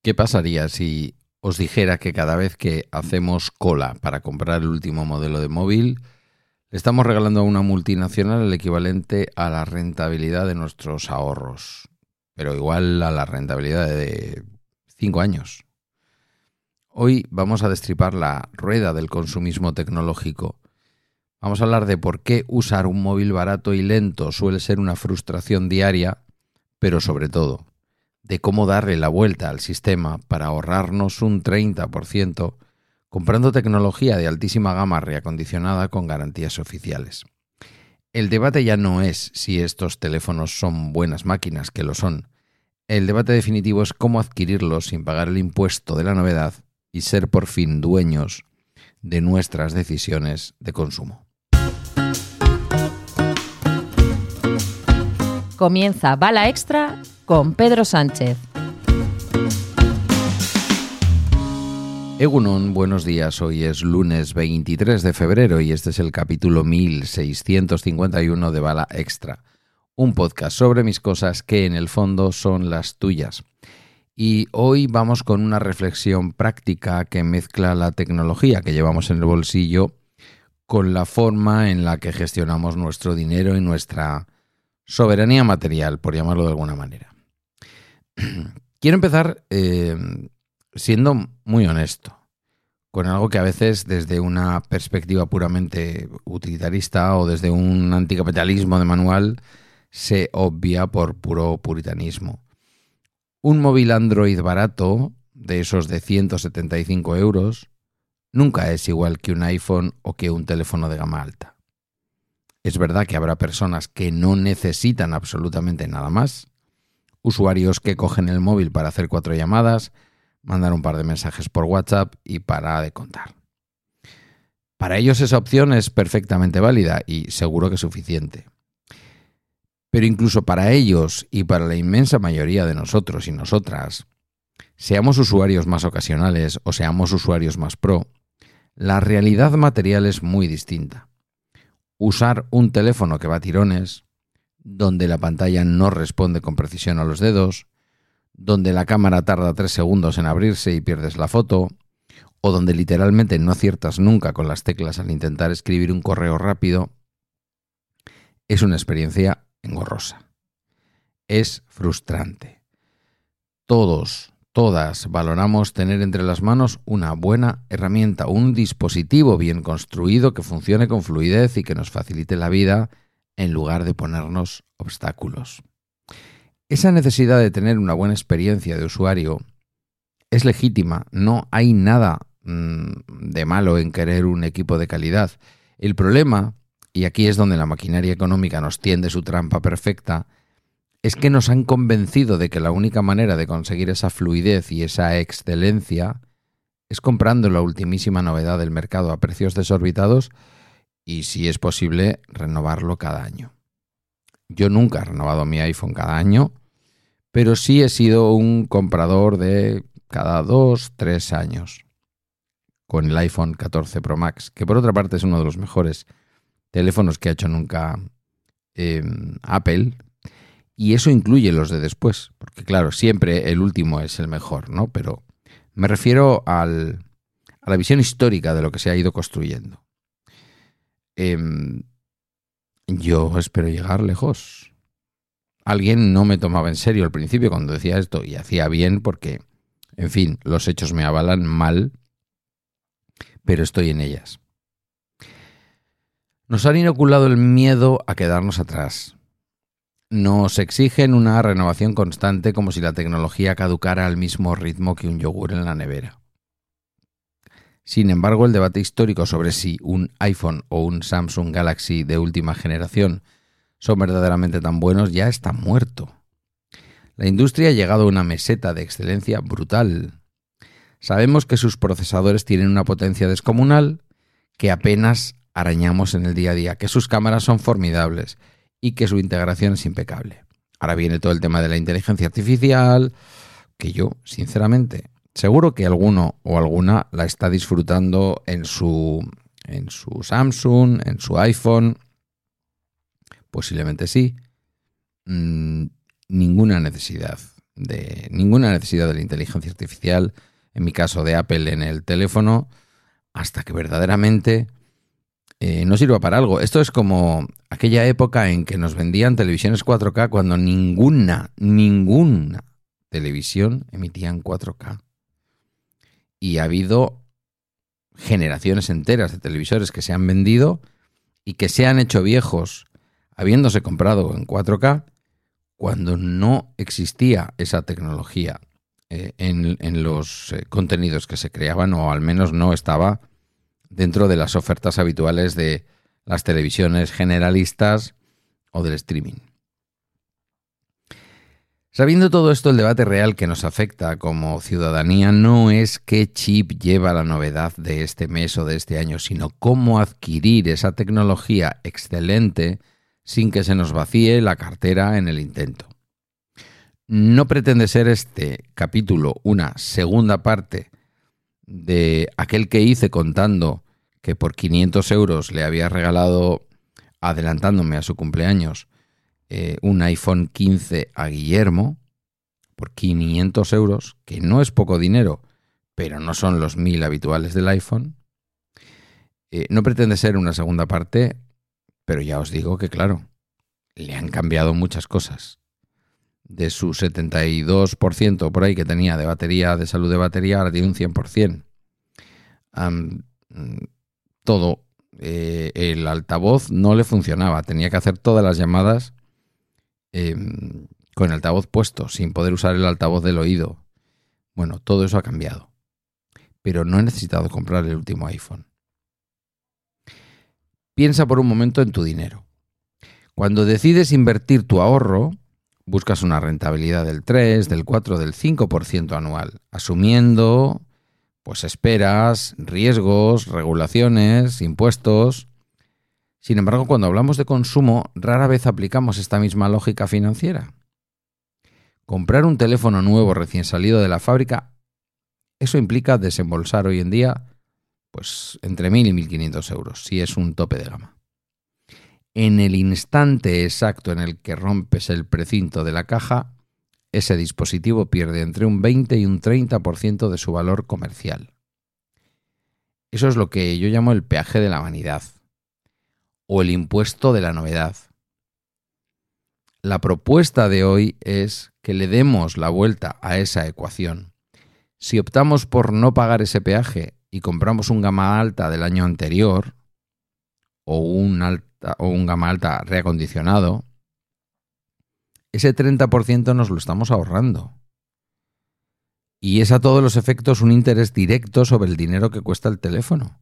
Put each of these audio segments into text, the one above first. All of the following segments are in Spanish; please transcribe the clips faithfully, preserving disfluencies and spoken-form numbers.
¿Qué pasaría si os dijera que cada vez que hacemos cola para comprar el último modelo de móvil, le estamos regalando a una multinacional el equivalente a la rentabilidad de nuestros ahorros, pero igual a la rentabilidad de cinco años? Hoy vamos a destripar la rueda del consumismo tecnológico. Vamos a hablar de por qué usar un móvil barato y lento suele ser una frustración diaria, pero sobre todo, de cómo darle la vuelta al sistema para ahorrarnos un treinta por ciento comprando tecnología de altísima gama reacondicionada con garantías oficiales. El debate ya no es si estos teléfonos son buenas máquinas, que lo son. El debate definitivo es cómo adquirirlos sin pagar el impuesto de la novedad y ser por fin dueños de nuestras decisiones de consumo. Comienza Bala Extra con Pedro Sánchez. Egunon, buenos días. Hoy es lunes veintitrés de febrero y este es el capítulo mil seiscientos cincuenta y uno de Bala Extra, un podcast sobre mis cosas que en el fondo son las tuyas. Y hoy vamos con una reflexión práctica que mezcla la tecnología que llevamos en el bolsillo con la forma en la que gestionamos nuestro dinero y nuestra soberanía material, por llamarlo de alguna manera. Quiero empezar eh, siendo muy honesto, con algo que a veces desde una perspectiva puramente utilitarista o desde un anticapitalismo de manual se obvia por puro puritanismo. Un móvil Android barato, de esos de ciento setenta y cinco euros, nunca es igual que un iPhone o que un teléfono de gama alta. Es verdad que habrá personas que no necesitan absolutamente nada más, usuarios que cogen el móvil para hacer cuatro llamadas, mandar un par de mensajes por WhatsApp y para de contar. Para ellos esa opción es perfectamente válida y seguro que suficiente. Pero incluso para ellos y para la inmensa mayoría de nosotros y nosotras, seamos usuarios más ocasionales o seamos usuarios más pro, la realidad material es muy distinta. Usar un teléfono que va a tirones, donde la pantalla no responde con precisión a los dedos, donde la cámara tarda tres segundos en abrirse y pierdes la foto, o donde literalmente no aciertas nunca con las teclas al intentar escribir un correo rápido, es una experiencia engorrosa. Es frustrante. Todos, todas valoramos tener entre las manos una buena herramienta, un dispositivo bien construido que funcione con fluidez y que nos facilite la vida en lugar de ponernos obstáculos. Esa necesidad de tener una buena experiencia de usuario es legítima. No hay nada mmm, de malo en querer un equipo de calidad. El problema, y aquí es donde la maquinaria económica nos tiende su trampa perfecta, es que nos han convencido de que la única manera de conseguir esa fluidez y esa excelencia es comprando la ultimísima novedad del mercado a precios desorbitados y, si es posible, renovarlo cada año. Yo nunca he renovado mi iPhone cada año, pero sí he sido un comprador de cada dos, tres años con el iPhone catorce Pro Max, que por otra parte es uno de los mejores teléfonos que ha hecho nunca eh, Apple. Y eso incluye los de después, porque claro, siempre el último es el mejor, ¿no? Pero me refiero al, a la visión histórica de lo que se ha ido construyendo. Eh, yo espero llegar lejos. Alguien no me tomaba en serio al principio cuando decía esto y hacía bien porque, en fin, los hechos me avalan mal, pero estoy en ellas. Nos han inoculado el miedo a quedarnos atrás. Nos exigen una renovación constante como si la tecnología caducara al mismo ritmo que un yogur en la nevera. Sin embargo, el debate histórico sobre si un iPhone o un Samsung Galaxy de última generación son verdaderamente tan buenos ya está muerto. La industria ha llegado a una meseta de excelencia brutal. Sabemos que sus procesadores tienen una potencia descomunal que apenas arañamos en el día a día, que sus cámaras son formidables y que su integración es impecable. Ahora viene todo el tema de la inteligencia artificial, que yo, sinceramente, seguro que alguno o alguna la está disfrutando en su, en su Samsung, en su iPhone. Posiblemente sí. Mm, ninguna necesidad de ninguna necesidad de la inteligencia artificial, en mi caso de Apple en el teléfono, hasta que verdaderamente eh, no sirva para algo. Esto es como aquella época en que nos vendían televisiones cuatro K cuando ninguna, ninguna televisión emitía en cuatro K. Y ha habido generaciones enteras de televisores que se han vendido y que se han hecho viejos habiéndose comprado en cuatro K cuando no existía esa tecnología eh, en, en los eh, contenidos que se creaban, o al menos no estaba dentro de las ofertas habituales de las televisiones generalistas o del streaming. Sabiendo todo esto, el debate real que nos afecta como ciudadanía no es qué chip lleva la novedad de este mes o de este año, sino cómo adquirir esa tecnología excelente sin que se nos vacíe la cartera en el intento. No pretende ser este capítulo una segunda parte de aquel que hice contando que por quinientos euros le había regalado, adelantándome a su cumpleaños, eh, un iPhone quince a Guillermo, por quinientos euros, que no es poco dinero, pero no son los mil habituales del iPhone. Eh, no pretende ser una segunda parte, pero ya os digo que, claro, le han cambiado muchas cosas. De su setenta y dos por ciento por ahí que tenía de batería, de salud de batería, ahora tiene un cien por ciento. Um, todo. Eh, el altavoz no le funcionaba. Tenía que hacer todas las llamadas eh, con el altavoz puesto, sin poder usar el altavoz del oído. Bueno, todo eso ha cambiado. Pero no he necesitado comprar el último iPhone. Piensa por un momento en tu dinero. Cuando decides invertir tu ahorro, buscas una rentabilidad del tres, del cuatro, del cinco por ciento anual, asumiendo pues esperas, riesgos, regulaciones, impuestos. Sin embargo, cuando hablamos de consumo, rara vez aplicamos esta misma lógica financiera. Comprar un teléfono nuevo recién salido de la fábrica, eso implica desembolsar hoy en día pues entre mil y mil quinientos euros, si es un tope de gama. En el instante exacto en el que rompes el precinto de la caja, ese dispositivo pierde entre un veinte y un treinta por ciento de su valor comercial. Eso es lo que yo llamo el peaje de la vanidad o el impuesto de la novedad. La propuesta de hoy es que le demos la vuelta a esa ecuación. Si optamos por no pagar ese peaje y compramos un gama alta del año anterior o un, alta, o un gama alta reacondicionado, ese treinta por ciento nos lo estamos ahorrando. Y es a todos los efectos un interés directo sobre el dinero que cuesta el teléfono.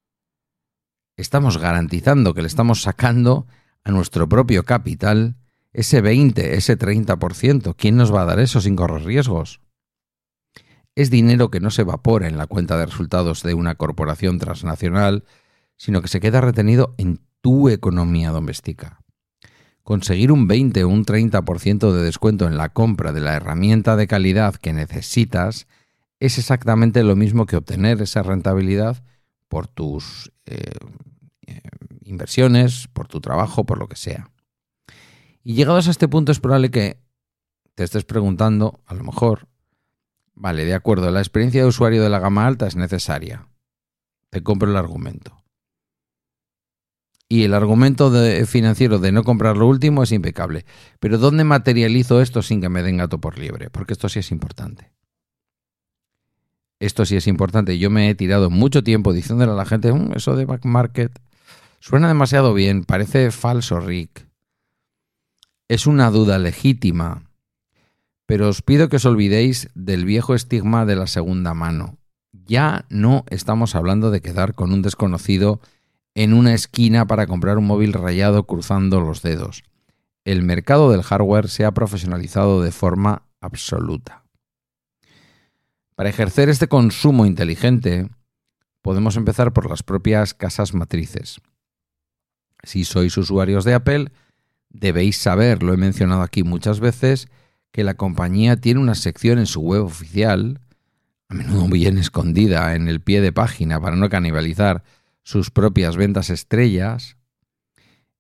Estamos garantizando que le estamos sacando a nuestro propio capital ese veinte, ese treinta por ciento. ¿Quién nos va a dar eso sin correr riesgos? Es dinero que no se evapora en la cuenta de resultados de una corporación transnacional, sino que se queda retenido en tu economía doméstica. Conseguir un veinte o un treinta por ciento de descuento en la compra de la herramienta de calidad que necesitas es exactamente lo mismo que obtener esa rentabilidad por tus eh, eh, inversiones, por tu trabajo, por lo que sea. Y llegados a este punto es probable que te estés preguntando, a lo mejor, vale, de acuerdo, la experiencia de usuario de la gama alta es necesaria. Te compro el argumento. Y el argumento de financiero de no comprar lo último es impecable. Pero ¿dónde materializo esto sin que me den gato por liebre? Porque esto sí es importante. Esto sí es importante. Yo me he tirado mucho tiempo diciéndole a la gente, mmm, eso de back market suena demasiado bien, parece falso, Rick. Es una duda legítima. Pero os pido que os olvidéis del viejo estigma de la segunda mano. Ya no estamos hablando de quedar con un desconocido en una esquina para comprar un móvil rayado cruzando los dedos. El mercado del hardware se ha profesionalizado de forma absoluta. Para ejercer este consumo inteligente, podemos empezar por las propias casas matrices. Si sois usuarios de Apple, debéis saber, lo he mencionado aquí muchas veces, que la compañía tiene una sección en su web oficial, a menudo bien escondida en el pie de página para no canibalizar sus propias ventas estrellas,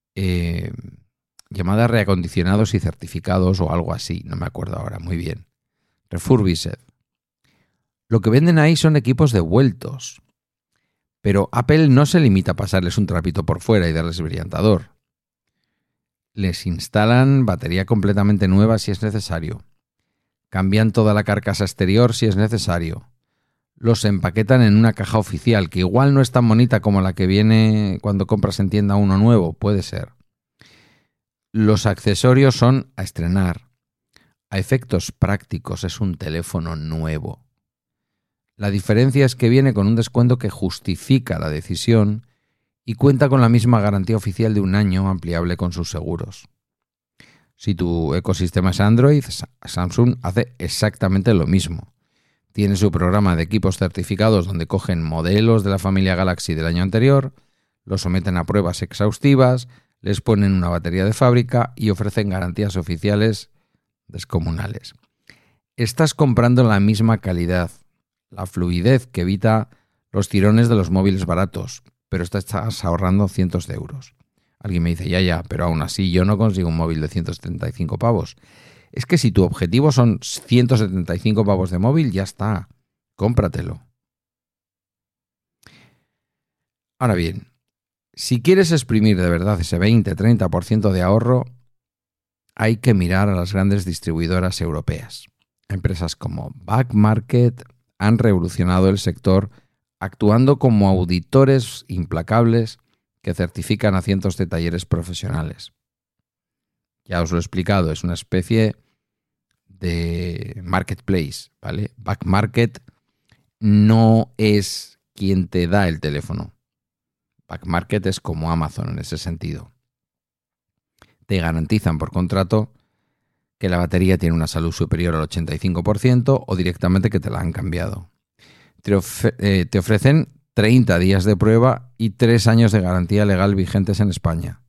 eh, llamada reacondicionados y certificados o algo así, no me acuerdo ahora muy bien. Refurbished. Lo que venden ahí son equipos devueltos. Pero Apple no se limita a pasarles un trapito por fuera y darles brillantador. Les instalan batería completamente nueva si es necesario. Cambian toda la carcasa exterior si es necesario. Los empaquetan en una caja oficial, que igual no es tan bonita como la que viene cuando compras en tienda uno nuevo, puede ser. Los accesorios son a estrenar. A efectos prácticos es un teléfono nuevo. La diferencia es que viene con un descuento que justifica la decisión y cuenta con la misma garantía oficial de un año ampliable con sus seguros. Si tu ecosistema es Android, Samsung hace exactamente lo mismo. Tiene su programa de equipos certificados donde cogen modelos de la familia Galaxy del año anterior, los someten a pruebas exhaustivas, les ponen una batería de fábrica y ofrecen garantías oficiales descomunales. Estás comprando la misma calidad, la fluidez que evita los tirones de los móviles baratos, pero estás ahorrando cientos de euros. Alguien me dice, ya, ya, pero aún así yo no consigo un móvil de ciento setenta y cinco pavos. Es que si tu objetivo son ciento setenta y cinco pavos de móvil, ya está, cómpratelo. Ahora bien, si quieres exprimir de verdad ese veinte a treinta por ciento de ahorro, hay que mirar a las grandes distribuidoras europeas. Empresas como Back Market han revolucionado el sector actuando como auditores implacables que certifican a cientos de talleres profesionales. Ya os lo he explicado, es una especie de marketplace, ¿vale? Back Market no es quien te da el teléfono. Back Market es como Amazon en ese sentido. Te garantizan por contrato que la batería tiene una salud superior al ochenta y cinco por ciento o directamente que te la han cambiado. Te, of- eh, te ofrecen treinta días de prueba y tres años de garantía legal vigentes en España.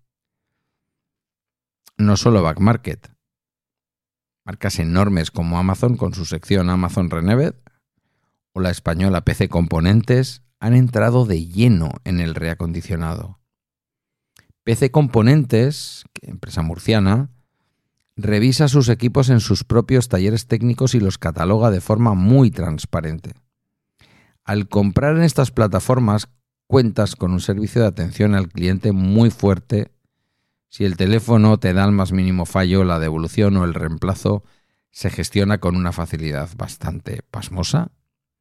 No solo Back Market. Marcas enormes como Amazon con su sección Amazon Renewed o la española P C Componentes han entrado de lleno en el reacondicionado. P C Componentes, empresa murciana, revisa sus equipos en sus propios talleres técnicos y los cataloga de forma muy transparente. Al comprar en estas plataformas, cuentas con un servicio de atención al cliente muy fuerte. Si el teléfono te da el más mínimo fallo, la devolución o el reemplazo se gestiona con una facilidad bastante pasmosa.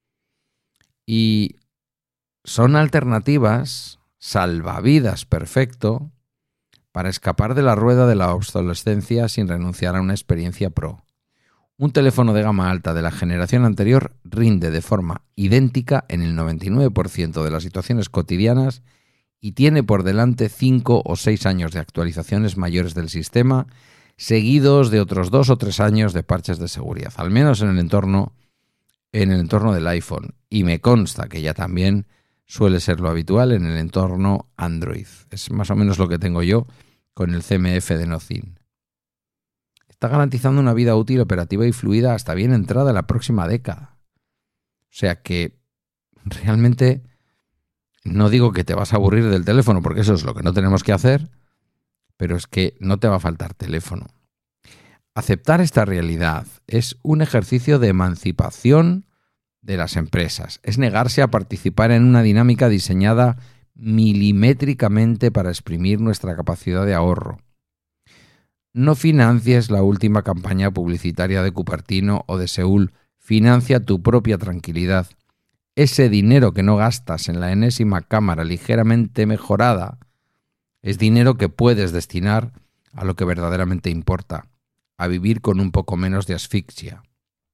Y son alternativas salvavidas perfecto para escapar de la rueda de la obsolescencia sin renunciar a una experiencia pro. Un teléfono de gama alta de la generación anterior rinde de forma idéntica en el noventa y nueve por ciento de las situaciones cotidianas y tiene por delante cinco o seis años de actualizaciones mayores del sistema, seguidos de otros dos o tres años de parches de seguridad, al menos en el entorno, en el entorno del iPhone. Y me consta que ya también suele ser lo habitual en el entorno Android. Es más o menos lo que tengo yo con el C M F de Nocin. Está garantizando una vida útil, operativa y fluida hasta bien entrada la próxima década. O sea que realmente no digo que te vas a aburrir del teléfono, porque eso es lo que no tenemos que hacer, pero es que no te va a faltar teléfono. Aceptar esta realidad es un ejercicio de emancipación de las empresas. Es negarse a participar en una dinámica diseñada milimétricamente para exprimir nuestra capacidad de ahorro. No financies la última campaña publicitaria de Cupertino o de Seúl. Financia tu propia tranquilidad. Ese dinero que no gastas en la enésima cámara ligeramente mejorada es dinero que puedes destinar a lo que verdaderamente importa, a vivir con un poco menos de asfixia.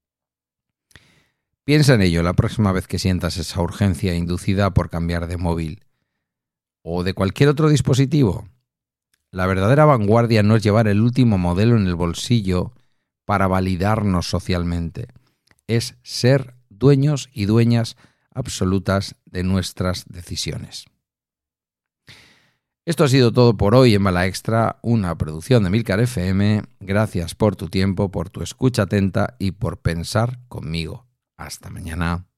Piensa en ello la próxima vez que sientas esa urgencia inducida por cambiar de móvil o de cualquier otro dispositivo. La verdadera vanguardia no es llevar el último modelo en el bolsillo para validarnos socialmente. Es ser dueños y dueñas absolutas de nuestras decisiones. Esto ha sido todo por hoy en Bala Extra, una producción de Milcar F M. Gracias por tu tiempo, por tu escucha atenta y por pensar conmigo. Hasta mañana.